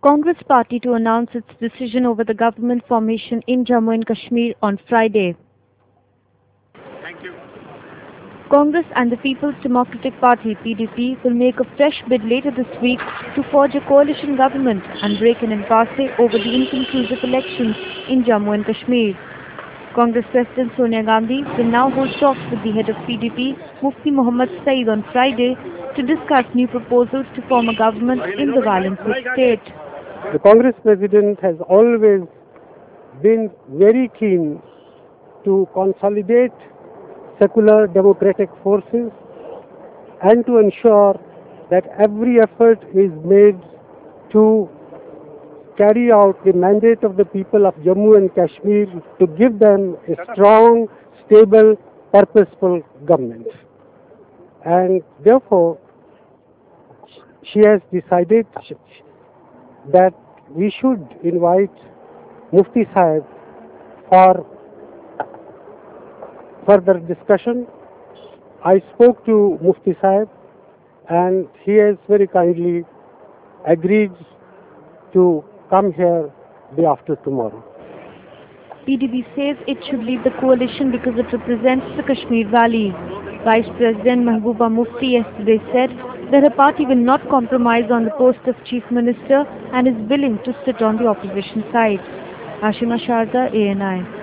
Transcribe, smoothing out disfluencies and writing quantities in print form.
Congress Party to announce its decision over the government formation in Jammu and Kashmir on Friday. Thank you. Congress and the People's Democratic Party (PDP) will make a fresh bid later this week to forge a coalition government and break an impasse over the inconclusive elections in Jammu and Kashmir. Congress President Sonia Gandhi will now hold talks with the head of PDP, Mufti Muhammad Saeed, on Friday to discuss new proposals to form a government in the violence-hit state. The Congress President has always been very keen to consolidate secular democratic forces and to ensure that every effort is made to carry out the mandate of the people of Jammu and Kashmir to give them a strong, stable, purposeful government. And therefore, she has decided that we should invite Mufti Sahib for further discussion. I spoke to Mufti Sahib and he has very kindly agreed to come here day after tomorrow. PDP says it should lead the coalition because it represents the Kashmir Valley. Vice President Mahbooba Mufti yesterday said that her party will not compromise on the post of Chief Minister and is willing to sit on the opposition side. Ashima Sharda, ANI.